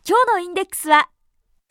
今日のインデックスは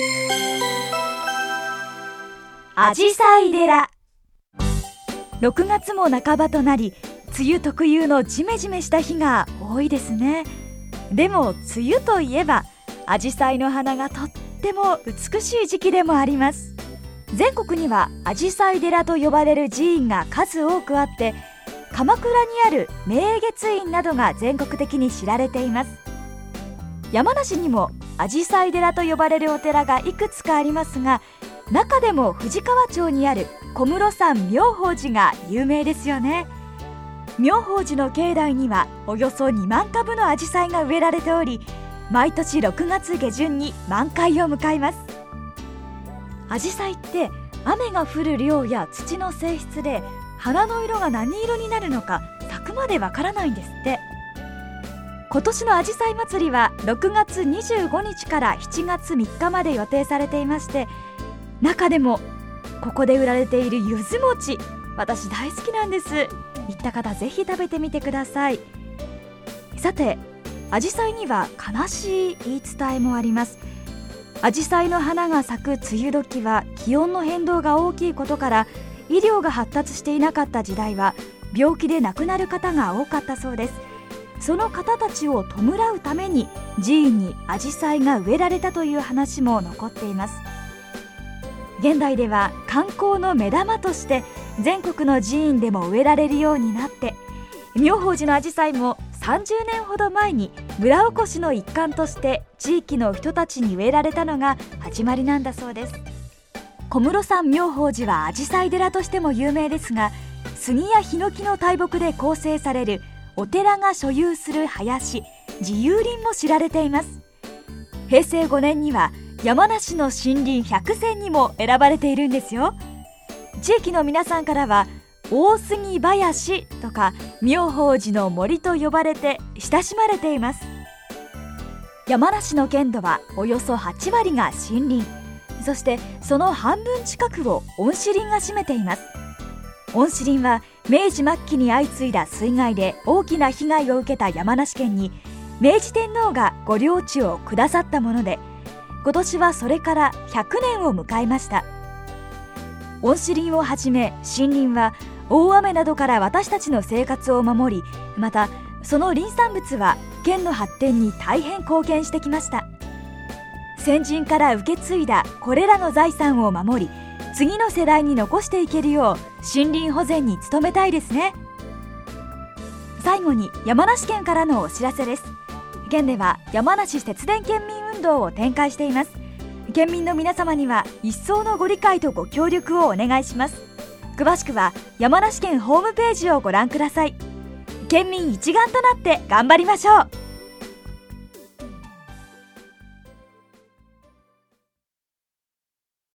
あじさい寺。6月も半ばとなり、梅雨特有のジメジメした日が多いですね。でも梅雨といえばアジサイの花がとっても美しい時期でもあります。全国にはあじさい寺と呼ばれる寺院が数多くあって、鎌倉にある明月院などが全国的に知られています。山梨にもあじさい寺と呼ばれるお寺がいくつかありますが、中でも富士川町にある小室山妙法寺が有名ですよね。妙法寺の境内にはおよそ2万株のアジサイが植えられており、毎年6月下旬に満開を迎えます。アジサイって雨が降る量や土の性質で花の色が何色になるのか咲くまでわからないんですって。今年のアジサイ祭りは6月25日から7月3日まで予定されていまして、中でもここで売られているゆず餅、私大好きなんです。行った方ぜひ食べてみてください。さて、アジサイには悲しい言い伝えもあります。アジサイの花が咲く梅雨時は気温の変動が大きいことから、医療が発達していなかった時代は病気で亡くなる方が多かったそうです。その方たちを弔うために寺院にアジサイが植えられたという話も残っています。現代では観光の目玉として全国の寺院でも植えられるようになって、妙法寺のアジサイも30年ほど前に村おこしの一環として地域の人たちに植えられたのが始まりなんだそうです。小室山妙法寺はアジサイ寺としても有名ですが、杉やヒノキの大木で構成されるお寺が所有する林、自由林も知られています。平成5年には山梨の森林100選にも選ばれているんですよ。地域の皆さんからは大杉林とか妙法寺の森と呼ばれて親しまれています。山梨の県土はおよそ8割が森林、そしてその半分近くを温子林が占めています。温子林は明治末期に相次いだ水害で大きな被害を受けた山梨県に明治天皇がご領地をくださったもので、今年はそれから100年を迎えました。温子林をはじめ森林は大雨などから私たちの生活を守り、またその林産物は県の発展に大変貢献してきました。先人から受け継いだこれらの財産を守り、次の世代に残していけるよう森林保全に努めたいですね。最後に山梨県からのお知らせです。県では山梨節電県民運動を展開しています。県民の皆様には一層のご理解とご協力をお願いします。詳しくは山梨県ホームページをご覧ください。県民一丸となって頑張りましょう。